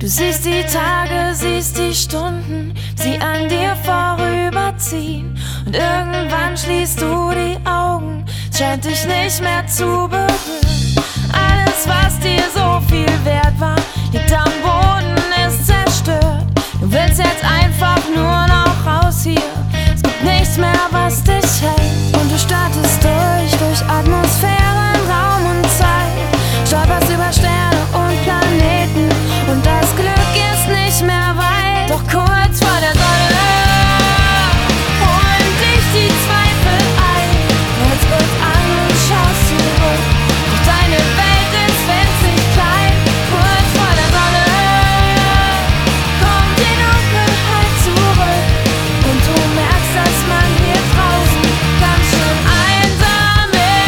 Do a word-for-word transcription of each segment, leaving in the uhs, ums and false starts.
Du siehst die Tage, siehst die Stunden, sie an dir vorüberziehen. Und irgendwann schließt du die Augen, es scheint dich nicht mehr zu berühren. Alles, was dir so viel wert war, liegt am Boden, ist zerstört. Du willst jetzt einfach nur noch raus hier, es gibt nichts mehr, was dich hält. Und du startest durch, durch Atmosphären, Raum und Zeit, stolperst über Sterne und Planeten und das Glück ist nicht mehr weit. Doch kurz vor der Sonne holen dich die Zweifel ein. Du hältst kurz an und schaust zurück, doch deine Welt ist winzig klein. Kurz vor der Sonne kommt die Dunkelheit zurück und du merkst, dass man hier draußen ganz schön einsam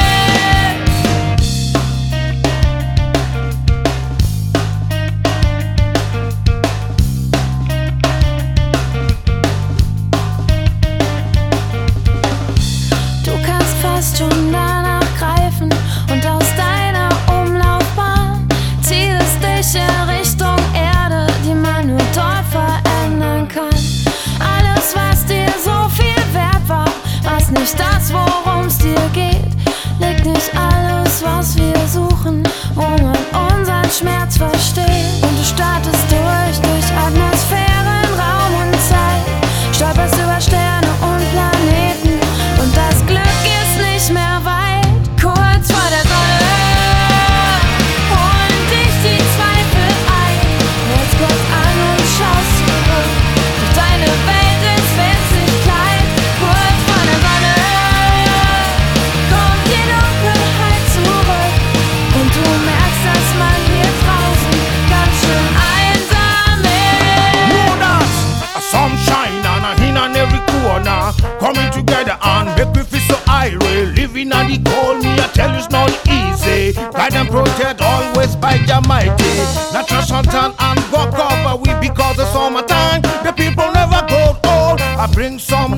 ist. Du kannst fast schon danach greifen und aus deiner Umlaufbahn ziehst dich in Richtung Erde, die man nur dort verändern kann. Alles, was dir so viel wert war, was nicht das, worum es dir geht, liegt nicht alles, was wir suchen, wo man unseren Schmerz versteht. Und du startest durch, durch Atmosphären, Raum und Zeit, stolperst über Sterne und Planeten und das Glück ist nicht mehr weit. Kurz vor der Sonne holen dich die Zweifel ein. Du hältst kurz an und schaust zurück, doch deine Welt ist winzig klein. Kurz vor der Sonne kommt die Dunkelheit zurück und du merkst, dass man hier draußen ganz schön einsam ist. Monas, a sunshine and a in on every corner, coming together and make me feel so irate. Living on the cold, me I tell you it's not easy. Guide and protect always by Jah mighty. Natural sunshine and go cover we because the summertime. The people never grow old. I bring some